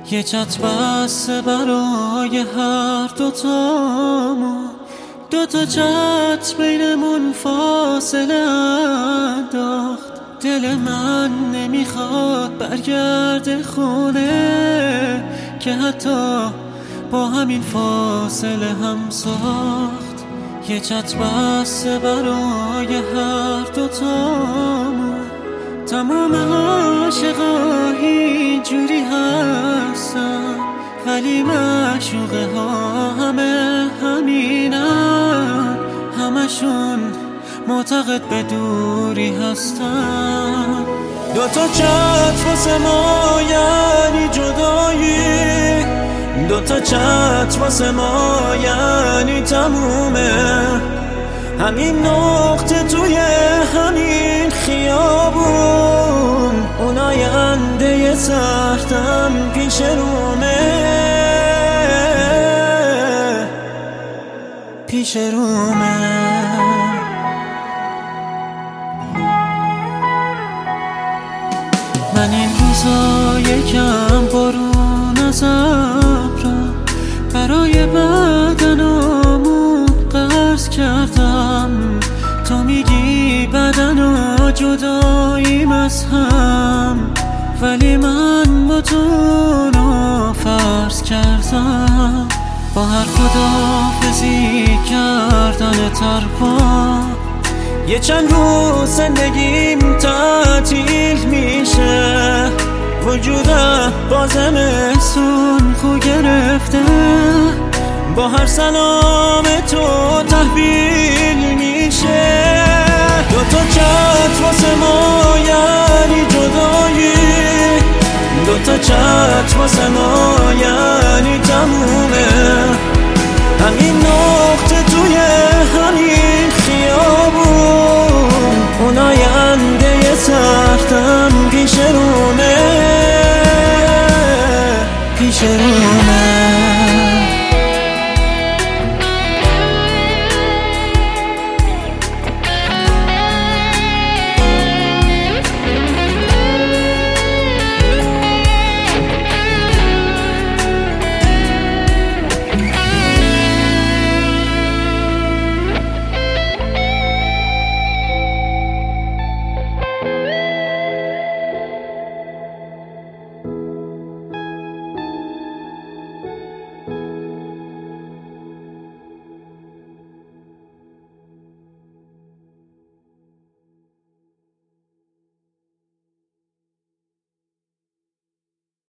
یه چت بسته برای هر دوتامون، دوتا چت بینمون فاصله انداخت. دل من نمیخواد برگرده خونه که حتی با همین فاصله هم ساخت. یه چت بسته برای هر دوتامون، تمام عاشقا اینجوری هستن، ولی معشوقه ها همه همینن، همشون معتقد به دوری هستن. دوتا چت واسه ما یعنی جدایی، دوتا چت واسه ما یعنی تمومه. همین نقطه توی همین خیابون، اون آینده سختم پیش رومه، پیش رومه. من این روزا یکم بارون از ابرم، برای بدنمون قرض کردم. تو میگی بدن و جداییم از هم، ولی من با تو رو فرض کردم. با هر خداحافظی کردن ترپا، یه چند روز زندگیم تعطیل میشه. وجودم با زمستون خو گرفته، با هر سلام تو تحویل میشه. دوتا چت واسه ما یعنی جدایی، دوتا چت واسه ما یعنی تمومه. همین نقطه توی همین خیابون، اون آینده سختم پیش رومه، پیش رومه.